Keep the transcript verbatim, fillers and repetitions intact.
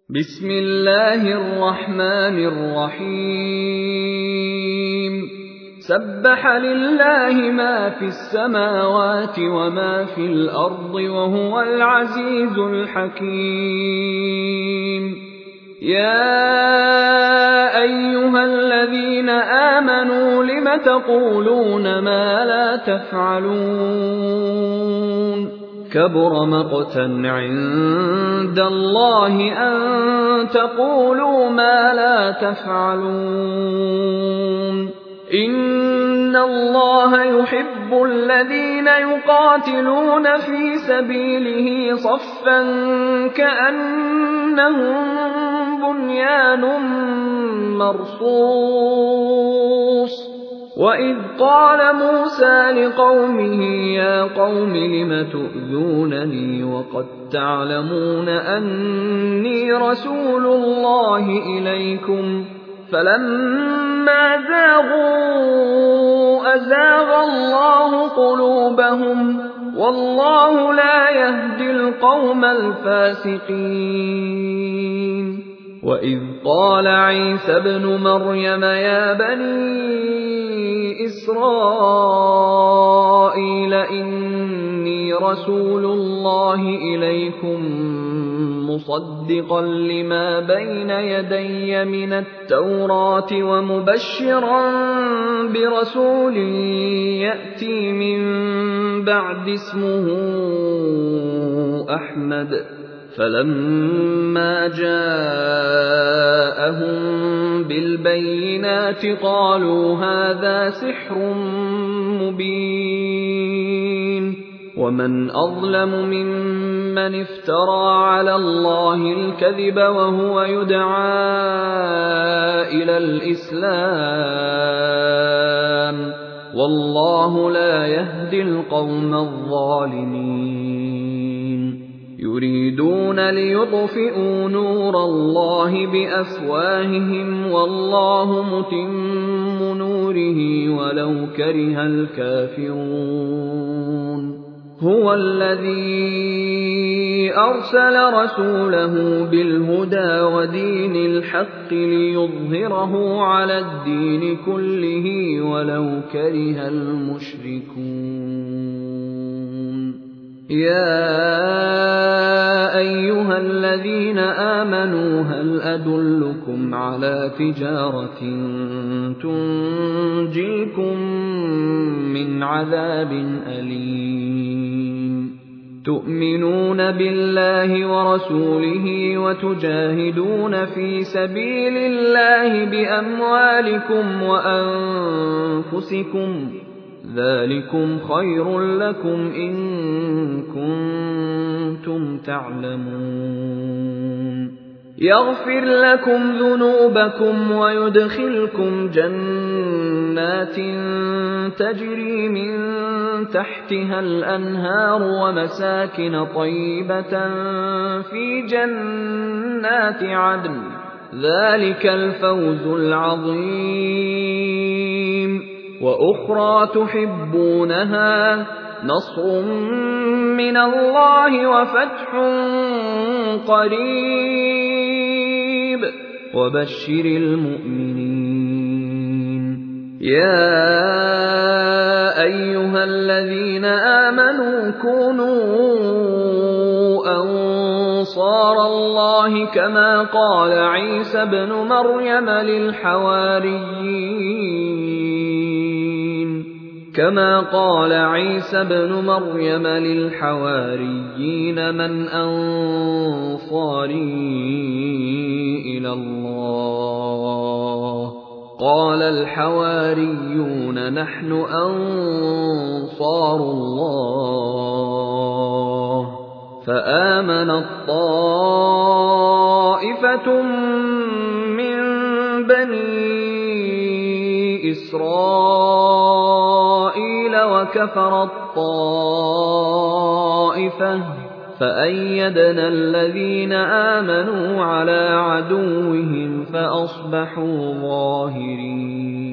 بسم الله الرحمن الرحيم سبح لله ما في السماوات وما في الأرض وهو العزيز الحكيم يا أيها الذين آمنوا لم تقولون ما لا تفعلون كبر مقتا عند الله أن تقولوا ما لا تفعلون إن الله يحب الذين يقاتلون في سبيله صفا كأنهم بنيان مرصوص وإذ قال موسى لقومه يا قوم لم تؤذونني وقد تعلمون أني رسول الله إليكم فلما زاغوا أزاغ الله قلوبهم والله لا يهدي القوم الفاسقين وإذ قال عيسى ابن مريم يا بني إسرائيل إني رسول الله إليكم مصدقا لما بين يدي من التوراة ومبشرا برسول يأتي من بعد اسمه أحمد فلما جاءهم بالبينات قالوا هذا سحر مبين ومن أظلم ممن افترى على الله الكذب وهو يدعى إلى الإسلام والله لا يهدي القوم الظالمين يريدون ليطفئوا نور الله بأفواههم والله متم نوره ولو كره الكافرون هو الذي أرسل رسوله بالهدى ودين الحق ليظهره على الدين كله ولو كره المشركون يا أيها الذين آمنوا هل أدلكم على تجارة تنجيكم من عذاب أليم تؤمنون بالله ورسوله وتجاهدون في سبيل الله بأموالكم وأنفسكم ذلكم خير لكم إن كنتم تعلمون يغفر لكم ذنوبكم ويدخلكم جنات تجري من تحتها الأنهار ومساكن طيبة في جنات عدن ذلك الفوز العظيم وأخرى تحبونها نصر من الله وفتح قريب وبشر المؤمنين يا أيها الذين آمنوا كونوا أنصار الله كما قال عيسى ابن مريم للحواريين كما قال عيسى ابن مريم للحواريين من أنصاري إلى الله قال الحواريون نحن أنصار الله فآمنت طائفة من بني إسرائيل وكفرت طائفة فأيدنا الذين آمنوا على عدوهم فأصبحوا ظاهرين